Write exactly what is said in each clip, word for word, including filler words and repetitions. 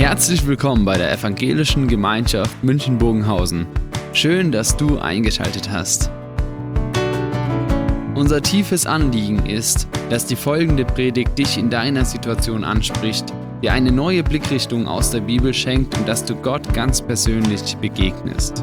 Herzlich willkommen bei der Evangelischen Gemeinschaft München-Bogenhausen. Schön, dass du eingeschaltet hast. Unser tiefes Anliegen ist, dass die folgende Predigt dich in deiner Situation anspricht, dir eine neue Blickrichtung aus der Bibel schenkt und dass du Gott ganz persönlich begegnest.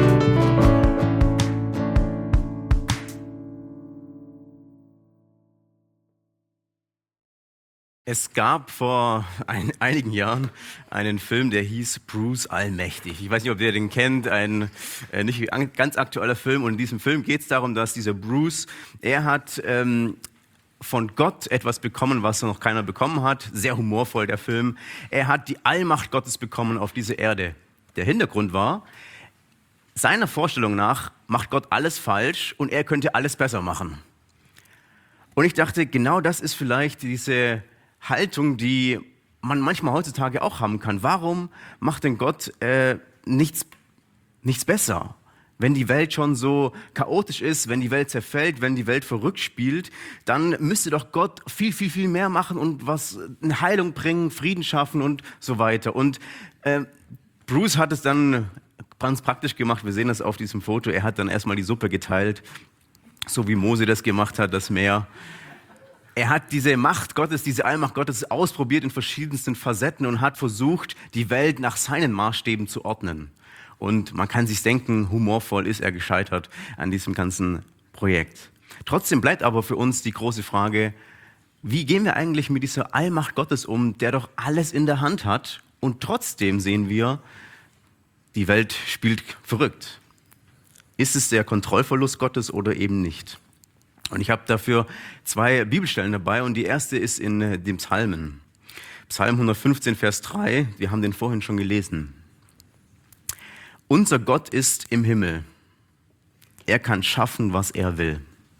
Es gab vor ein, einigen Jahren einen Film, der hieß Bruce Allmächtig. Ich weiß nicht, ob ihr den kennt, ein äh, nicht an, ganz aktueller Film. Und in diesem Film geht es darum, dass dieser Bruce, er hat ähm, von Gott etwas bekommen, was noch keiner bekommen hat. Sehr humorvoll, der Film. Er hat die Allmacht Gottes bekommen auf dieser Erde. Der Hintergrund war, seiner Vorstellung nach macht Gott alles falsch und er könnte alles besser machen. Und ich dachte, genau das ist vielleicht diese Haltung, die man manchmal heutzutage auch haben kann. Warum macht denn Gott äh, nichts, nichts besser? Wenn die Welt schon so chaotisch ist, wenn die Welt zerfällt, wenn die Welt verrückt spielt, dann müsste doch Gott viel, viel, viel mehr machen und was, eine Heilung bringen, Frieden schaffen und so weiter. Und äh, Bruce hat es dann ganz praktisch gemacht. Wir sehen das auf diesem Foto. Er hat dann erstmal die Suppe geteilt, so wie Mose das gemacht hat, das Meer. Er hat diese Macht Gottes, diese Allmacht Gottes ausprobiert in verschiedensten Facetten und hat versucht, die Welt nach seinen Maßstäben zu ordnen. Und man kann sich denken, humorvoll ist er gescheitert an diesem ganzen Projekt. Trotzdem bleibt aber für uns die große Frage, wie gehen wir eigentlich mit dieser Allmacht Gottes um, der doch alles in der Hand hat? Und trotzdem sehen wir, die Welt spielt verrückt. Ist es der Kontrollverlust Gottes oder eben nicht? Und ich habe dafür zwei Bibelstellen dabei und die erste ist in dem Psalmen. Psalm hundertfünfzehn, Vers drei, wir haben den vorhin schon gelesen. Unser Gott ist im Himmel. Er kann schaffen, was er will.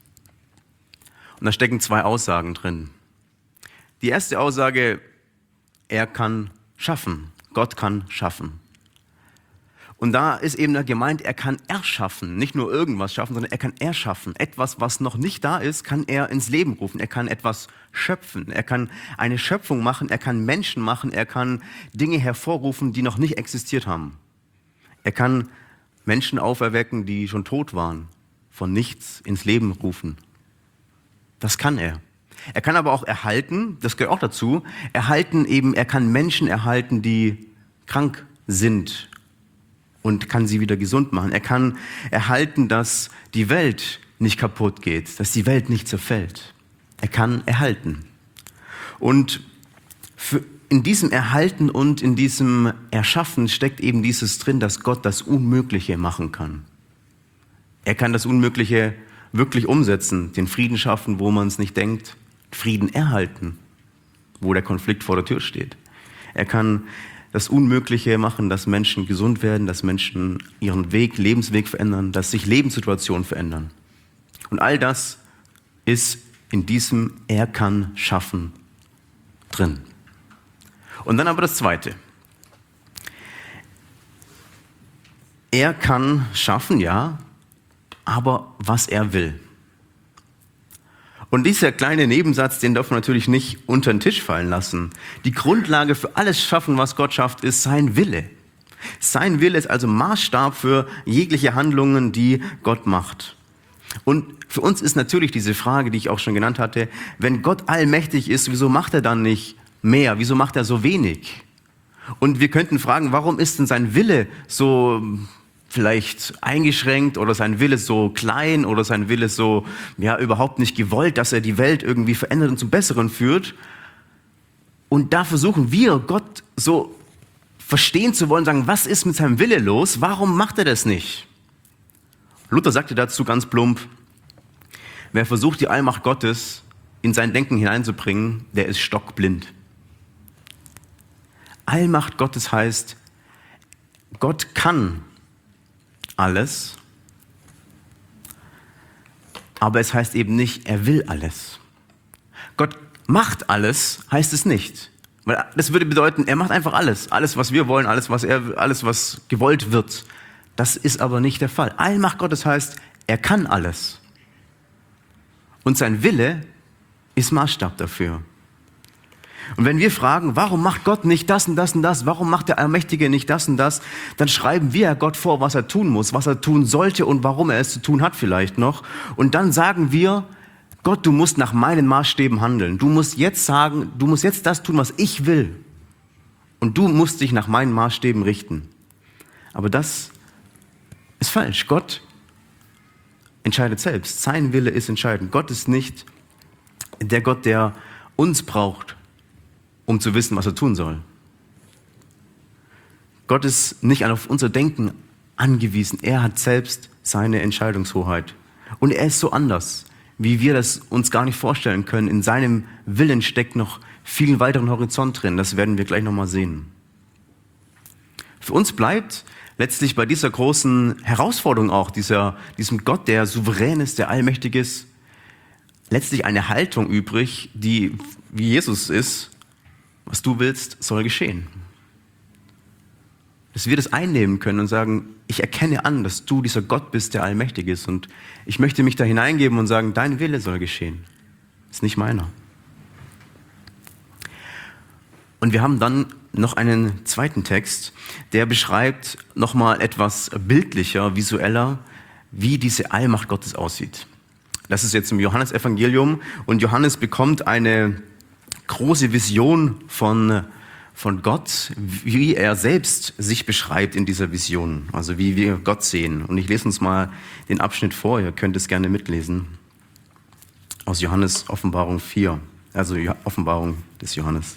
Und da stecken zwei Aussagen drin. Die erste Aussage, er kann schaffen. Gott kann schaffen. Und da ist eben gemeint, er kann erschaffen, nicht nur irgendwas schaffen, sondern er kann erschaffen. Etwas, was noch nicht da ist, kann er ins Leben rufen. Er kann etwas schöpfen. Er kann eine Schöpfung machen, er kann Menschen machen, er kann Dinge hervorrufen, die noch nicht existiert haben. Er kann Menschen auferwecken, die schon tot waren, von nichts ins Leben rufen. Das kann er. Er kann aber auch erhalten, das gehört auch dazu, erhalten eben, er kann Menschen erhalten, die krank sind, und kann sie wieder gesund machen. Er kann erhalten, dass die Welt nicht kaputt geht, dass die Welt nicht zerfällt. Er kann erhalten. Und für, in diesem Erhalten und in diesem Erschaffen steckt eben dieses drin, dass Gott das Unmögliche machen kann. Er kann das Unmögliche wirklich umsetzen, den Frieden schaffen, wo man es nicht denkt, Frieden erhalten, wo der Konflikt vor der Tür steht. Er kann das Unmögliche machen, dass Menschen gesund werden, dass Menschen ihren Weg, Lebensweg verändern, dass sich Lebenssituationen verändern. Und all das ist in diesem Er kann schaffen drin. Und dann aber das Zweite. Er kann schaffen, ja, aber was er will. Und dieser kleine Nebensatz, den darf man natürlich nicht unter den Tisch fallen lassen. Die Grundlage für alles Schaffen, was Gott schafft, ist sein Wille. Sein Wille ist also Maßstab für jegliche Handlungen, die Gott macht. Und für uns ist natürlich diese Frage, die ich auch schon genannt hatte, wenn Gott allmächtig ist, wieso macht er dann nicht mehr? Wieso macht er so wenig? Und wir könnten fragen, warum ist denn sein Wille so vielleicht eingeschränkt oder sein Wille so klein oder sein Wille so ja überhaupt nicht gewollt, dass er die Welt irgendwie verändert und zum Besseren führt. Und da versuchen wir, Gott so verstehen zu wollen, sagen, was ist mit seinem Wille los? Warum macht er das nicht? Luther sagte dazu ganz plump, wer versucht, die Allmacht Gottes in sein Denken hineinzubringen, der ist stockblind. Allmacht Gottes heißt, Gott kann alles, aber es heißt eben nicht, er will alles. Gott macht alles, heißt es nicht. Weil das würde bedeuten, er macht einfach alles. Alles, was wir wollen, alles, was er, alles, was gewollt wird. Das ist aber nicht der Fall. Allmacht Gottes heißt, er kann alles. Und sein Wille ist Maßstab dafür. Und wenn wir fragen, warum macht Gott nicht das und das und das, warum macht der Allmächtige nicht das und das, dann schreiben wir Gott vor, was er tun muss, was er tun sollte und warum er es zu tun hat vielleicht noch. Und dann sagen wir, Gott, du musst nach meinen Maßstäben handeln. Du musst jetzt sagen, du musst jetzt das tun, was ich will. Und du musst dich nach meinen Maßstäben richten. Aber das ist falsch. Gott entscheidet selbst. Sein Wille ist entscheidend. Gott ist nicht der Gott, der uns braucht, um zu wissen, was er tun soll. Gott ist nicht auf unser Denken angewiesen. Er hat selbst seine Entscheidungshoheit. Und er ist so anders, wie wir das uns gar nicht vorstellen können. In seinem Willen steckt noch viel weiteren Horizont drin. Das werden wir gleich nochmal sehen. Für uns bleibt letztlich bei dieser großen Herausforderung auch, dieser, diesem Gott, der souverän ist, der allmächtig ist, letztlich eine Haltung übrig, die wie Jesus ist: Was du willst, soll geschehen. Dass wir das einnehmen können und sagen, ich erkenne an, dass du dieser Gott bist, der allmächtig ist, und ich möchte mich da hineingeben und sagen, dein Wille soll geschehen. Das ist nicht meiner. Und wir haben dann noch einen zweiten Text, der beschreibt nochmal etwas bildlicher, visueller, wie diese Allmacht Gottes aussieht. Das ist jetzt im Johannesevangelium, und Johannes bekommt eine große Vision von, von Gott, wie er selbst sich beschreibt in dieser Vision, also wie wir Gott sehen. Und ich lese uns mal den Abschnitt vor, ihr könnt es gerne mitlesen, aus Johannes Offenbarung vier, also Offenbarung des Johannes.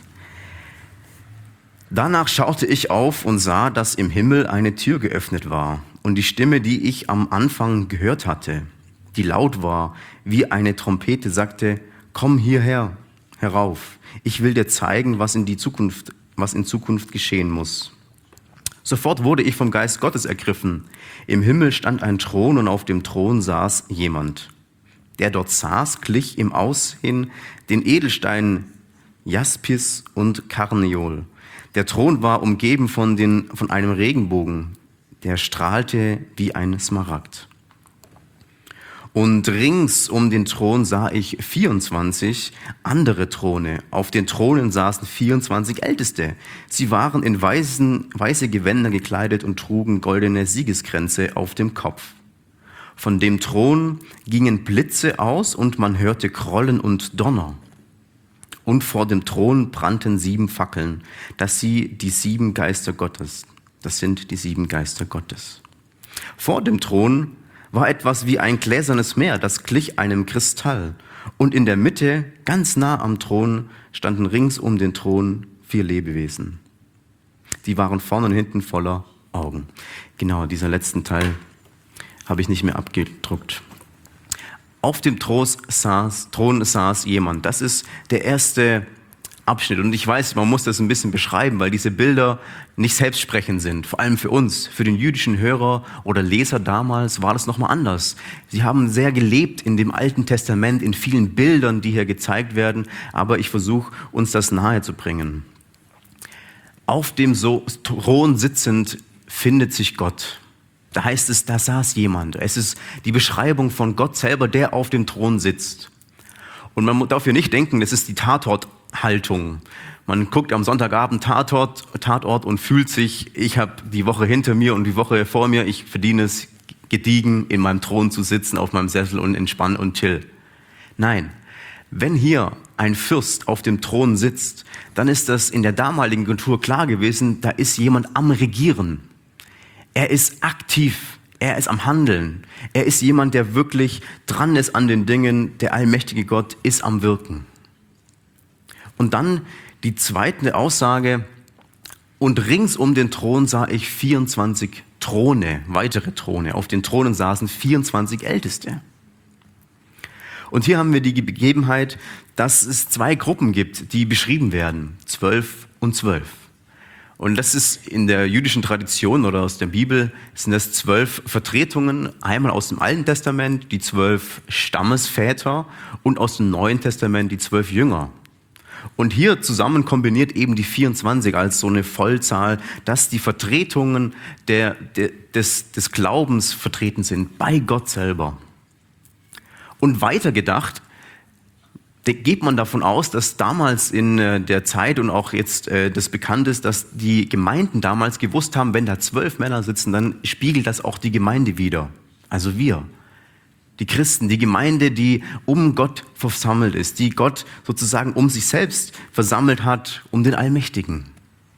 Danach schaute ich auf und sah, dass im Himmel eine Tür geöffnet war, und die Stimme, die ich am Anfang gehört hatte, die laut war wie eine Trompete, sagte: Komm hierher, herauf, ich will dir zeigen, was in die Zukunft, was in Zukunft geschehen muss. Sofort wurde ich vom Geist Gottes ergriffen. Im Himmel stand ein Thron, und auf dem Thron saß jemand. Der dort saß, glich im Aussehen den Edelsteinen Jaspis und Karneol. Der Thron war umgeben von, den, von einem Regenbogen, der strahlte wie ein Smaragd. Und rings um den Thron sah ich vierundzwanzig andere Throne. Auf den Thronen saßen vierundzwanzig Älteste. Sie waren in weißen, weiße Gewänder gekleidet und trugen goldene Siegeskränze auf dem Kopf. Von dem Thron gingen Blitze aus, und man hörte Grollen und Donner. Und vor dem Thron brannten sieben Fackeln, das sie die sieben Geister Gottes. Das sind die sieben Geister Gottes. Vor dem Thron war etwas wie ein gläsernes Meer, das glich einem Kristall. Und in der Mitte, ganz nah am Thron, standen rings um den Thron vier Lebewesen. Die waren vorne und hinten voller Augen. Genau, dieser letzten Teil habe ich nicht mehr abgedruckt. Auf dem Thron saß, Thron saß jemand. Das ist der erste Abschnitt. Und ich weiß, man muss das ein bisschen beschreiben, weil diese Bilder nicht selbstsprechend sind. Vor allem für uns, für den jüdischen Hörer oder Leser damals war das nochmal anders. Sie haben sehr gelebt in dem Alten Testament, in vielen Bildern, die hier gezeigt werden. Aber ich versuche, uns das nahe zu bringen. Auf dem so Thron sitzend findet sich Gott. Da heißt es, da saß jemand. Es ist die Beschreibung von Gott selber, der auf dem Thron sitzt. Und man darf hier nicht denken, das ist die Tatorthaltung. Man guckt am Sonntagabend Tatort, Tatort und fühlt sich, ich habe die Woche hinter mir und die Woche vor mir, ich verdiene es gediegen, in meinem Thron zu sitzen, auf meinem Sessel und entspannen und chill. Nein, wenn hier ein Fürst auf dem Thron sitzt, dann ist das in der damaligen Kultur klar gewesen, da ist jemand am Regieren. Er ist aktiv, er ist am Handeln. Er ist jemand, der wirklich dran ist an den Dingen. Der allmächtige Gott ist am Wirken. Und dann die zweite Aussage: Und rings um den Thron sah ich vierundzwanzig Throne, weitere Throne. Auf den Thronen saßen vierundzwanzig Älteste. Und hier haben wir die Begebenheit, dass es zwei Gruppen gibt, die beschrieben werden. Zwölf und zwölf. Und das ist in der jüdischen Tradition oder aus der Bibel, sind das zwölf Vertretungen, einmal aus dem Alten Testament die zwölf Stammesväter und aus dem Neuen Testament die zwölf Jünger. Und hier zusammen kombiniert eben die vierundzwanzig als so eine Vollzahl, dass die Vertretungen der, der, des, des Glaubens vertreten sind bei Gott selber. Und weiter gedacht, geht man davon aus, dass damals in der Zeit und auch jetzt das bekannt ist, dass die Gemeinden damals gewusst haben, wenn da zwölf Männer sitzen, dann spiegelt das auch die Gemeinde wider. Also wir, die Christen, die Gemeinde, die um Gott versammelt ist, die Gott sozusagen um sich selbst versammelt hat, um den Allmächtigen.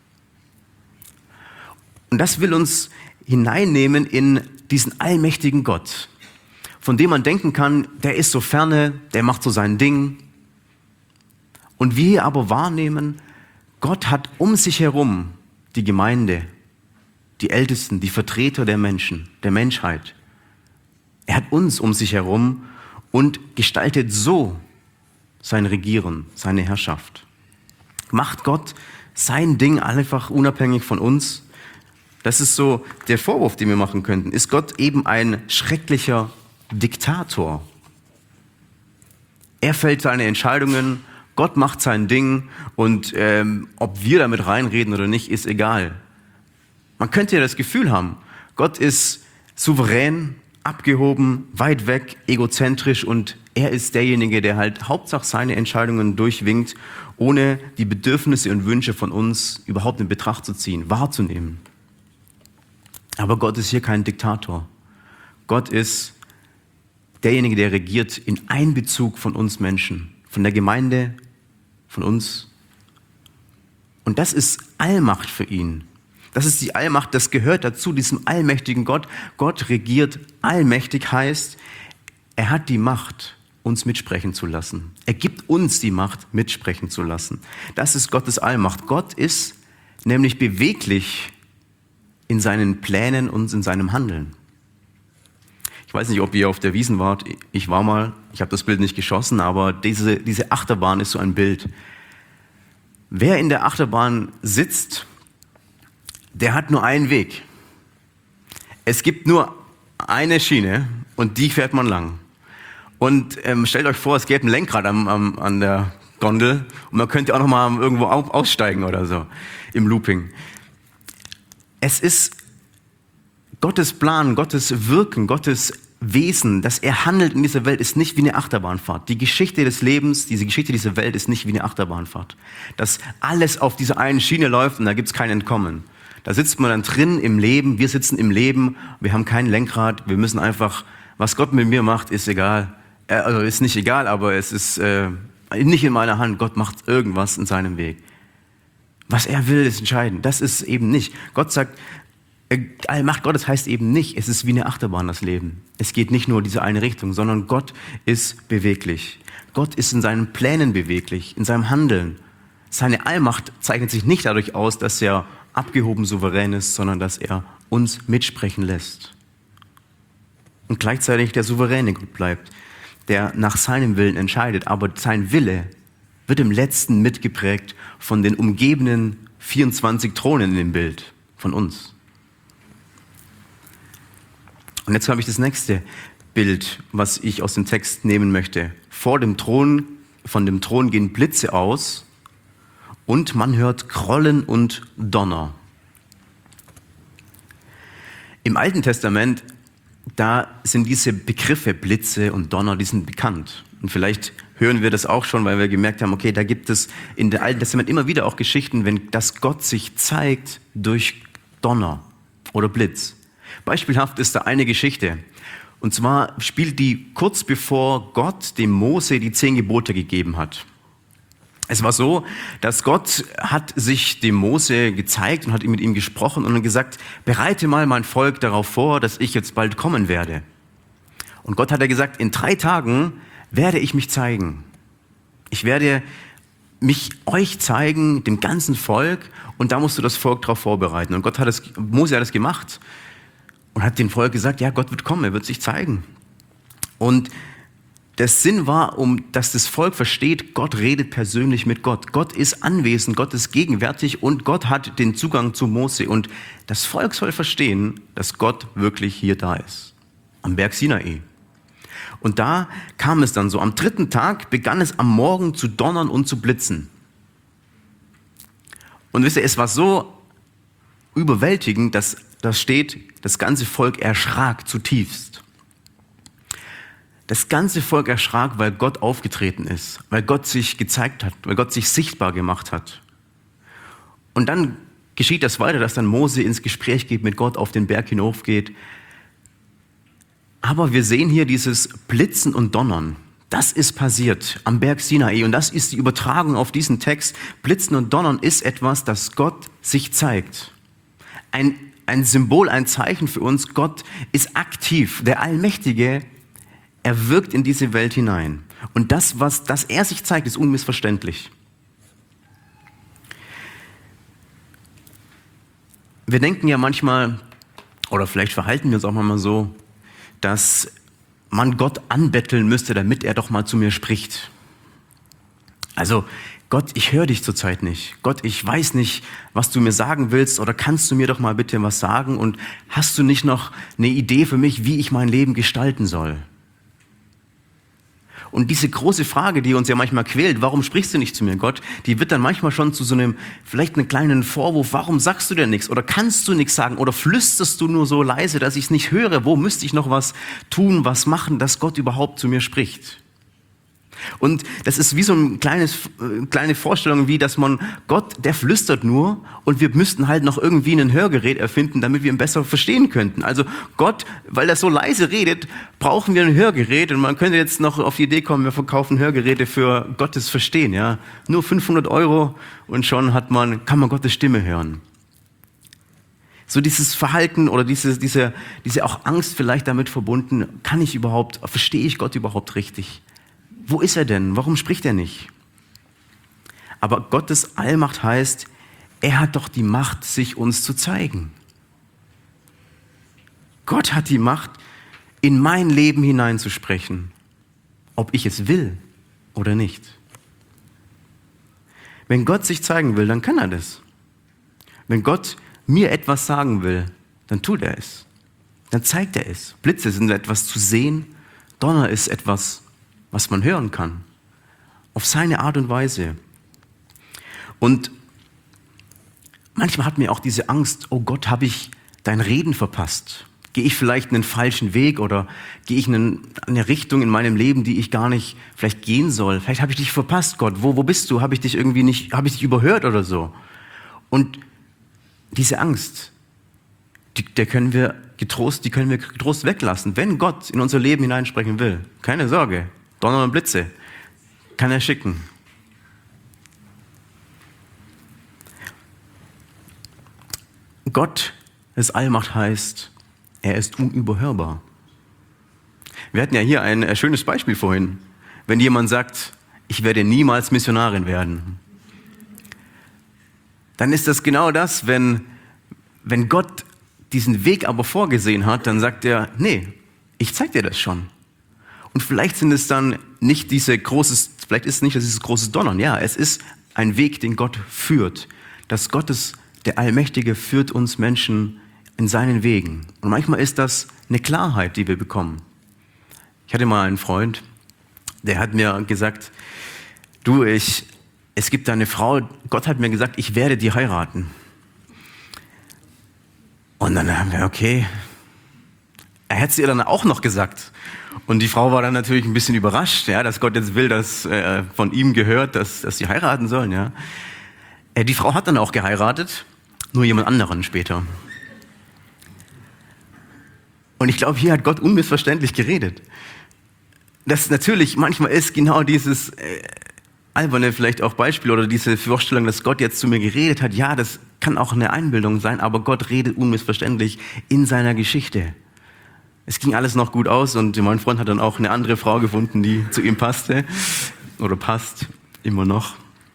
Und das will uns hineinnehmen in diesen allmächtigen Gott, von dem man denken kann, der ist so ferne, der macht so sein Ding. Und wir aber wahrnehmen, Gott hat um sich herum die Gemeinde, die Ältesten, die Vertreter der Menschen, der Menschheit. Er hat uns um sich herum und gestaltet so sein Regieren, seine Herrschaft. Macht Gott sein Ding einfach unabhängig von uns? Das ist so der Vorwurf, den wir machen könnten. Ist Gott eben ein schrecklicher Diktator? Er fällt seine Entscheidungen, Gott macht sein Ding und ähm, ob wir damit reinreden oder nicht, ist egal. Man könnte ja das Gefühl haben, Gott ist souverän, abgehoben, weit weg, egozentrisch und er ist derjenige, der halt Hauptsache seine Entscheidungen durchwinkt, ohne die Bedürfnisse und Wünsche von uns überhaupt in Betracht zu ziehen, wahrzunehmen. Aber Gott ist hier kein Diktator. Gott ist derjenige, der regiert in Einbezug von uns Menschen, von der Gemeinde, von uns. Und das ist Allmacht für ihn. Das ist die Allmacht, das gehört dazu, diesem allmächtigen Gott. Gott regiert allmächtig, heißt, er hat die Macht, uns mitsprechen zu lassen. Er gibt uns die Macht, mitsprechen zu lassen. Das ist Gottes Allmacht. Gott ist nämlich beweglich in seinen Plänen und in seinem Handeln. Ich weiß nicht, ob ihr auf der Wiesn wart. Ich war mal, ich habe das Bild nicht geschossen, aber diese, diese Achterbahn ist so ein Bild. Wer in der Achterbahn sitzt, der hat nur einen Weg. Es gibt nur eine Schiene und die fährt man lang. Und ähm, stellt euch vor, es gäbe ein Lenkrad am, am, an der Gondel und man könnte auch noch mal irgendwo aussteigen oder so im Looping. Es ist Gottes Plan, Gottes Wirken, Gottes Wesen, dass er handelt in dieser Welt, ist nicht wie eine Achterbahnfahrt. Die Geschichte des Lebens, diese Geschichte dieser Welt ist nicht wie eine Achterbahnfahrt. Dass alles auf dieser einen Schiene läuft und da gibt es kein Entkommen. Da sitzt man dann drin im Leben, wir sitzen im Leben, wir haben kein Lenkrad, wir müssen einfach, was Gott mit mir macht, ist egal. Äh, also ist nicht egal, aber es ist äh, nicht in meiner Hand. Gott macht irgendwas in seinem Weg. Was er will, ist entscheidend. Das ist eben nicht. Gott sagt, Allmacht Gottes heißt eben nicht, es ist wie eine Achterbahn, das Leben. Es geht nicht nur in diese eine Richtung, sondern Gott ist beweglich. Gott ist in seinen Plänen beweglich, in seinem Handeln. Seine Allmacht zeichnet sich nicht dadurch aus, dass er abgehoben souverän ist, sondern dass er uns mitsprechen lässt. Und gleichzeitig der souveräne Gott bleibt, der nach seinem Willen entscheidet. Aber sein Wille wird im Letzten mitgeprägt von den umgebenden vierundzwanzig Thronen in dem Bild, von uns. Und jetzt habe ich das nächste Bild, was ich aus dem Text nehmen möchte. Vor dem Thron, von dem Thron gehen Blitze aus und man hört Grollen und Donner. Im Alten Testament, da sind diese Begriffe Blitze und Donner, die sind bekannt. Und vielleicht hören wir das auch schon, weil wir gemerkt haben, okay, da gibt es in dem Alten Testament immer wieder auch Geschichten, wenn das Gott sich zeigt durch Donner oder Blitz. Beispielhaft ist da eine Geschichte. Und zwar spielt die kurz bevor Gott dem Mose die zehn Gebote gegeben hat. Es war so, dass Gott hat sich dem Mose gezeigt und hat mit ihm gesprochen und gesagt, bereite mal mein Volk darauf vor, dass ich jetzt bald kommen werde. Und Gott hat ja gesagt, in drei Tagen werde ich mich zeigen. Ich werde mich euch zeigen, dem ganzen Volk, und da musst du das Volk darauf vorbereiten. Und Gott hat das, Mose hat das gemacht. Und hat dem Volk gesagt, ja, Gott wird kommen, er wird sich zeigen. Und der Sinn war, um, dass das Volk versteht, Gott redet persönlich mit Gott. Gott ist anwesend, Gott ist gegenwärtig und Gott hat den Zugang zu Mose. Und das Volk soll verstehen, dass Gott wirklich hier da ist, am Berg Sinai. Und da kam es dann so, am dritten Tag begann es am Morgen zu donnern und zu blitzen. Und wisst ihr, es war so überwältigend, dass da steht, das ganze Volk erschrak zutiefst. Das ganze Volk erschrak, weil Gott aufgetreten ist, weil Gott sich gezeigt hat, weil Gott sich sichtbar gemacht hat. Und dann geschieht das weiter, dass dann Mose ins Gespräch geht mit Gott, auf den Berg hinaufgeht. Aber wir sehen hier dieses Blitzen und Donnern. Das ist passiert am Berg Sinai und das ist die Übertragung auf diesen Text. Blitzen und Donnern ist etwas, das Gott sich zeigt. Ein, ein Symbol, ein Zeichen für uns. Gott ist aktiv, der Allmächtige. Er wirkt in diese Welt hinein. Und das, was das er sich zeigt, ist unmissverständlich. Wir denken ja manchmal, oder vielleicht verhalten wir uns auch manchmal so, dass man Gott anbetteln müsste, damit er doch mal zu mir spricht. Also, Gott, ich höre dich zurzeit nicht. Gott, ich weiß nicht, was du mir sagen willst, oder kannst du mir doch mal bitte was sagen? Und hast du nicht noch eine Idee für mich, wie ich mein Leben gestalten soll? Und diese große Frage, die uns ja manchmal quält, warum sprichst du nicht zu mir, Gott, die wird dann manchmal schon zu so einem, vielleicht einem kleinen Vorwurf, warum sagst du denn nichts oder kannst du nichts sagen oder flüsterst du nur so leise, dass ich es nicht höre, wo müsste ich noch was tun, was machen, dass Gott überhaupt zu mir spricht? Und das ist wie so eine kleines, kleine Vorstellung, wie dass man, Gott, der flüstert nur und wir müssten halt noch irgendwie ein Hörgerät erfinden, damit wir ihn besser verstehen könnten. Also Gott, weil er so leise redet, brauchen wir ein Hörgerät und man könnte jetzt noch auf die Idee kommen, wir verkaufen Hörgeräte für Gottes Verstehen. Ja? Nur fünfhundert Euro und schon hat man, kann man Gottes Stimme hören. So dieses Verhalten oder diese, diese, diese auch Angst vielleicht damit verbunden, kann ich überhaupt, verstehe ich Gott überhaupt richtig? Wo ist er denn? Warum spricht er nicht? Aber Gottes Allmacht heißt, er hat doch die Macht, sich uns zu zeigen. Gott hat die Macht, in mein Leben hineinzusprechen, ob ich es will oder nicht. Wenn Gott sich zeigen will, dann kann er das. Wenn Gott mir etwas sagen will, dann tut er es. Dann zeigt er es. Blitze sind etwas zu sehen, Donner ist etwas, was man hören kann, auf seine Art und Weise. Und manchmal hat mir auch diese Angst, oh Gott, habe ich dein Reden verpasst? Gehe ich vielleicht einen falschen Weg oder gehe ich in eine Richtung in meinem Leben, die ich gar nicht vielleicht gehen soll? Vielleicht habe ich dich verpasst, Gott. Wo, wo bist du? Habe ich dich irgendwie nicht, habe ich dich überhört oder so? Und diese Angst, die, der können wir getrost, die können wir getrost weglassen. Wenn Gott in unser Leben hineinsprechen will, keine Sorge. Donner und Blitze kann er schicken. Gott, das Allmacht heißt, er ist unüberhörbar. Wir hatten ja hier ein schönes Beispiel vorhin. Wenn jemand sagt, ich werde niemals Missionarin werden, dann ist das genau das, wenn, wenn Gott diesen Weg aber vorgesehen hat, dann sagt er, nee, ich zeig dir das schon. Und vielleicht sind es dann nicht diese großes, vielleicht ist es nicht dieses große Donnern. Ja, es ist ein Weg, den Gott führt. Dass Gottes, der Allmächtige, führt uns Menschen in seinen Wegen. Und manchmal ist das eine Klarheit, die wir bekommen. Ich hatte mal einen Freund, der hat mir gesagt, du, ich, es gibt da eine Frau, Gott hat mir gesagt, ich werde die heiraten. Und dann haben wir, okay, er hat es ihr dann auch noch gesagt. Und die Frau war dann natürlich ein bisschen überrascht, ja, dass Gott jetzt will, dass äh, von ihm gehört, dass, dass sie heiraten sollen. Ja. Äh, die Frau hat dann auch geheiratet, nur jemand anderen später. Und ich glaube, hier hat Gott unmissverständlich geredet. Das natürlich manchmal ist genau dieses äh, alberne vielleicht auch Beispiel oder diese Vorstellung, dass Gott jetzt zu mir geredet hat. Ja, das kann auch eine Einbildung sein, aber Gott redet unmissverständlich in seiner Geschichte. Es ging alles noch gut aus und mein Freund hat dann auch eine andere Frau gefunden, die zu ihm passte oder passt immer noch.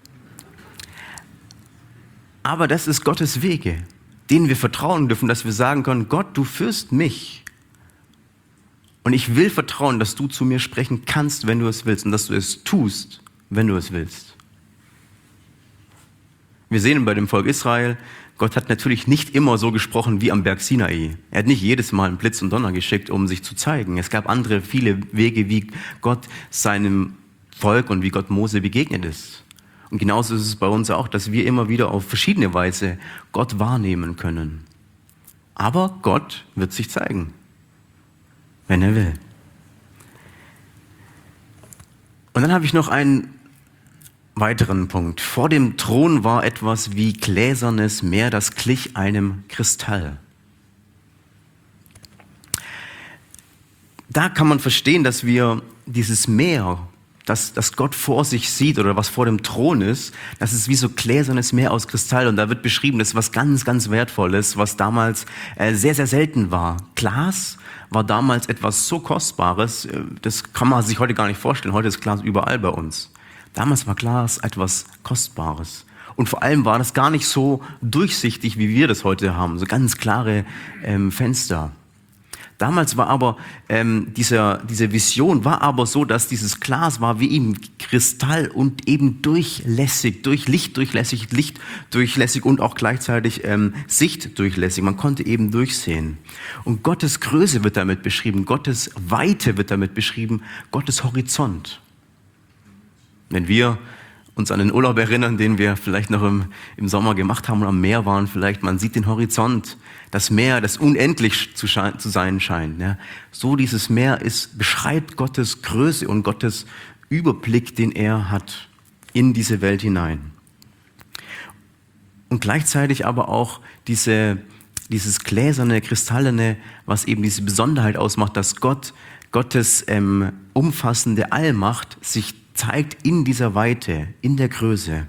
Aber das ist Gottes Wege, denen wir vertrauen dürfen, dass wir sagen können, Gott, du führst mich. Und ich will vertrauen, dass du zu mir sprechen kannst, wenn du es willst und dass du es tust, wenn du es willst. Wir sehen bei dem Volk Israel, Gott hat natürlich nicht immer so gesprochen wie am Berg Sinai. Er hat nicht jedes Mal einen Blitz und Donner geschickt, um sich zu zeigen. Es gab andere, viele Wege, wie Gott seinem Volk und wie Gott Mose begegnet ist. Und genauso ist es bei uns auch, dass wir immer wieder auf verschiedene Weise Gott wahrnehmen können. Aber Gott wird sich zeigen, wenn er will. Und dann habe ich noch einen weiteren Punkt. Vor dem Thron war etwas wie gläsernes Meer, das glich einem Kristall. Da kann man verstehen, dass wir dieses Meer, das, das Gott vor sich sieht oder was vor dem Thron ist, das ist wie so gläsernes Meer aus Kristall. Und da wird beschrieben, das ist was ganz, ganz Wertvolles, was damals äh, sehr, sehr selten war. Glas war damals etwas so Kostbares, äh, das kann man sich heute gar nicht vorstellen. Heute ist Glas überall bei uns. Damals war Glas etwas Kostbares. Und vor allem war das gar nicht so durchsichtig, wie wir das heute haben. So ganz klare ähm, Fenster. Damals war aber ähm, dieser, diese Vision war aber so, dass dieses Glas war wie eben Kristall und eben durchlässig, durch Licht durchlässig, Licht durchlässig und auch gleichzeitig ähm, Sicht durchlässig. Man konnte eben durchsehen. Und Gottes Größe wird damit beschrieben, Gottes Weite wird damit beschrieben, Gottes Horizont. Wenn wir uns an den Urlaub erinnern, den wir vielleicht noch im, im Sommer gemacht haben und am Meer waren, vielleicht, man sieht den Horizont, das Meer, das unendlich zu, schein, zu sein scheint. Ja. So dieses Meer ist, beschreibt Gottes Größe und Gottes Überblick, den er hat in diese Welt hinein. Und gleichzeitig aber auch diese, dieses gläserne, kristallene, was eben diese Besonderheit ausmacht, dass Gott, Gottes ähm, umfassende Allmacht sich zeigt in dieser Weite, in der Größe.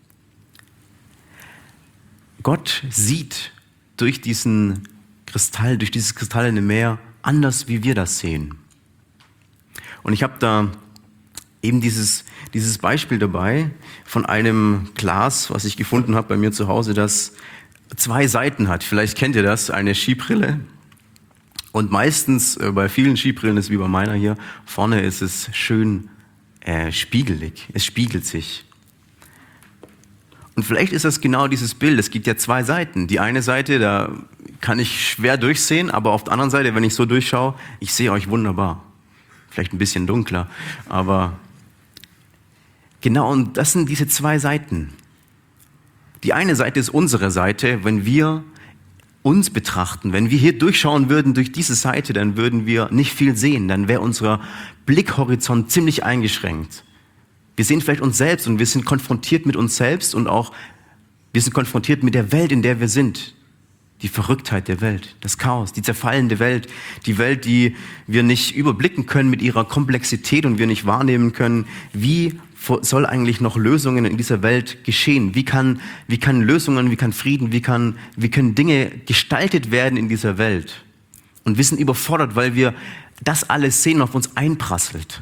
Gott sieht durch diesen Kristall, durch dieses kristallene Meer anders, wie wir das sehen. Und ich habe da eben dieses, dieses Beispiel dabei von einem Glas, was ich gefunden habe bei mir zu Hause, das zwei Seiten hat. Vielleicht kennt ihr das, eine Skibrille. Und meistens äh, bei vielen Skibrillen ist wie bei meiner hier, vorne ist es schön Äh, spiegelig, es spiegelt sich. Und vielleicht ist das genau dieses Bild, es gibt ja zwei Seiten. Die eine Seite, da kann ich schwer durchsehen, aber auf der anderen Seite, wenn ich so durchschaue, ich sehe euch wunderbar. Vielleicht ein bisschen dunkler, aber genau, und das sind diese zwei Seiten. Die eine Seite ist unsere Seite, wenn wir uns betrachten, wenn wir hier durchschauen würden durch diese Seite, dann würden wir nicht viel sehen, dann wäre unser Blickhorizont ziemlich eingeschränkt. Wir sehen vielleicht uns selbst und wir sind konfrontiert mit uns selbst und auch wir sind konfrontiert mit der Welt, in der wir sind. Die Verrücktheit der Welt, das Chaos, die zerfallende Welt, die Welt, die wir nicht überblicken können mit ihrer Komplexität und wir nicht wahrnehmen können, wie soll eigentlich noch Lösungen in dieser Welt geschehen? Wie kann, wie kann Lösungen, wie kann Frieden, wie kann, wie können Dinge gestaltet werden in dieser Welt? Und wir sind überfordert, weil wir das alles sehen und auf uns einprasselt.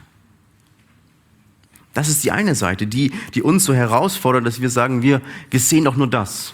Das ist die eine Seite, die, die uns so herausfordert, dass wir sagen, wir, wir sehen doch nur das.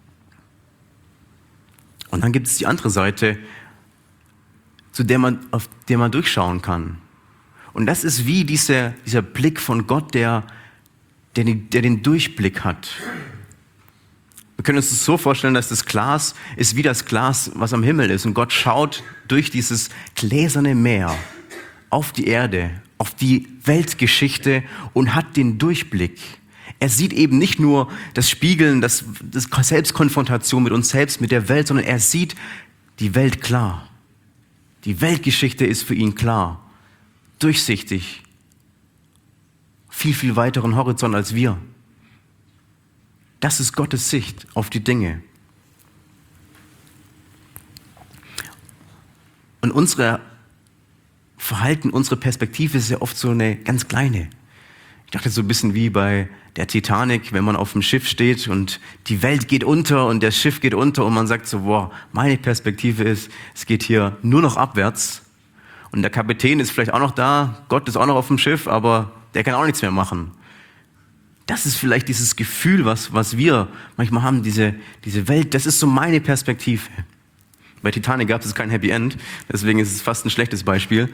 Und dann gibt es die andere Seite, zu der man, auf der man durchschauen kann. Und das ist wie dieser, dieser Blick von Gott, der, der, den, der den Durchblick hat. Wir können uns das so vorstellen, dass das Glas ist wie das Glas, was am Himmel ist. Und Gott schaut durch dieses gläserne Meer auf die Erde, auf die Weltgeschichte und hat den Durchblick. Er sieht eben nicht nur das Spiegeln, das, das Selbstkonfrontation mit uns selbst, mit der Welt, sondern er sieht die Welt klar. Die Weltgeschichte ist für ihn klar. Durchsichtig, viel, viel weiteren Horizont als wir. Das ist Gottes Sicht auf die Dinge. Und unser Verhalten, unsere Perspektive ist ja oft so eine ganz kleine. Ich dachte so ein bisschen wie bei der Titanic, wenn man auf dem Schiff steht und die Welt geht unter und das Schiff geht unter und man sagt so, boah, meine Perspektive ist, es geht hier nur noch abwärts. Und der Kapitän ist vielleicht auch noch da, Gott ist auch noch auf dem Schiff, aber der kann auch nichts mehr machen. Das ist vielleicht dieses Gefühl, was, was wir manchmal haben, diese, diese Welt, das ist so meine Perspektive. Bei Titanic gab es kein Happy End, deswegen ist es fast ein schlechtes Beispiel.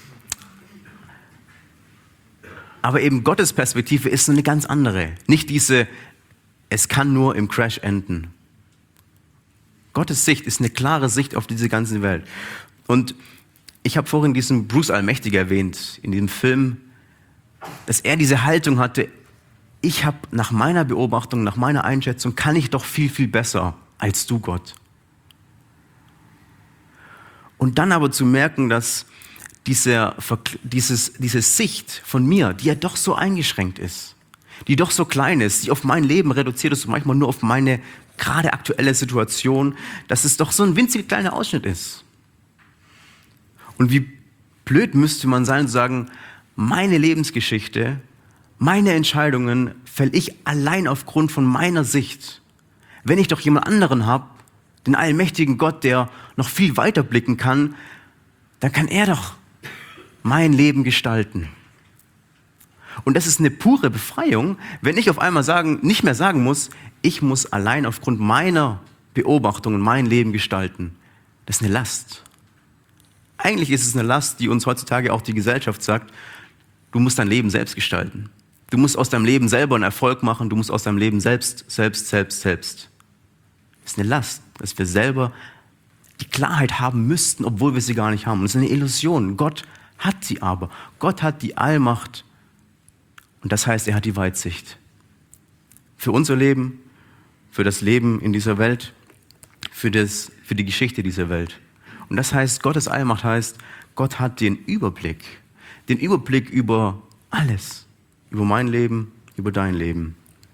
Aber eben Gottes Perspektive ist so eine ganz andere. Nicht diese, es kann nur im Crash enden. Gottes Sicht ist eine klare Sicht auf diese ganze Welt. Und ich habe vorhin diesen Bruce Allmächtiger erwähnt, in diesem Film, dass er diese Haltung hatte, ich habe nach meiner Beobachtung, nach meiner Einschätzung, kann ich doch viel, viel besser als du, Gott. Und dann aber zu merken, dass diese, dieses, diese Sicht von mir, die ja doch so eingeschränkt ist, die doch so klein ist, die auf mein Leben reduziert ist und manchmal nur auf meine gerade aktuelle Situation, dass es doch so ein winzig kleiner Ausschnitt ist. Und wie blöd müsste man sein, zu sagen, meine Lebensgeschichte, meine Entscheidungen fälle ich allein aufgrund von meiner Sicht. Wenn ich doch jemand anderen habe, den allmächtigen Gott, der noch viel weiter blicken kann, dann kann er doch mein Leben gestalten. Und das ist eine pure Befreiung, wenn ich auf einmal sagen, nicht mehr sagen muss, ich muss allein aufgrund meiner Beobachtungen mein Leben gestalten. Das ist eine Last. Eigentlich ist es eine Last, die uns heutzutage auch die Gesellschaft sagt, du musst dein Leben selbst gestalten. Du musst aus deinem Leben selber einen Erfolg machen, du musst aus deinem Leben selbst, selbst, selbst, selbst. Das ist eine Last, dass wir selber die Klarheit haben müssten, obwohl wir sie gar nicht haben. Und das ist eine Illusion. Gott hat sie aber. Gott hat die Allmacht. Und das heißt, er hat die Weitsicht. Für unser Leben, für das Leben in dieser Welt, für, das, für die Geschichte dieser Welt. Und das heißt, Gottes Allmacht heißt, Gott hat den Überblick. Den Überblick über alles. Über mein Leben, über dein Leben.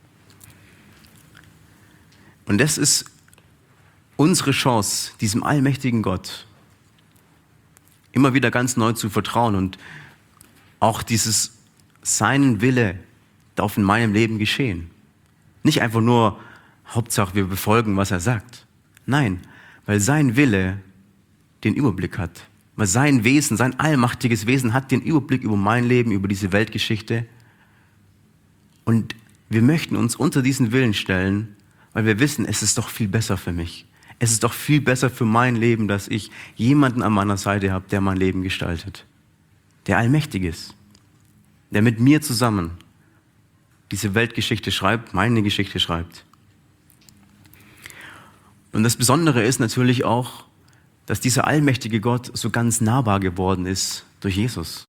Und das ist unsere Chance, diesem allmächtigen Gott immer wieder ganz neu zu vertrauen und auch dieses seinen Wille darf in meinem Leben geschehen. Nicht einfach nur, Hauptsache wir befolgen, was er sagt. Nein, weil sein Wille den Überblick hat. Weil sein Wesen, sein allmächtiges Wesen hat den Überblick über mein Leben, über diese Weltgeschichte. Und wir möchten uns unter diesen Willen stellen, weil wir wissen, es ist doch viel besser für mich. Es ist doch viel besser für mein Leben, dass ich jemanden an meiner Seite habe, der mein Leben gestaltet. Der allmächtig ist. Der mit mir zusammen diese Weltgeschichte schreibt, meine Geschichte schreibt. Und das Besondere ist natürlich auch, dass dieser allmächtige Gott so ganz nahbar geworden ist durch Jesus.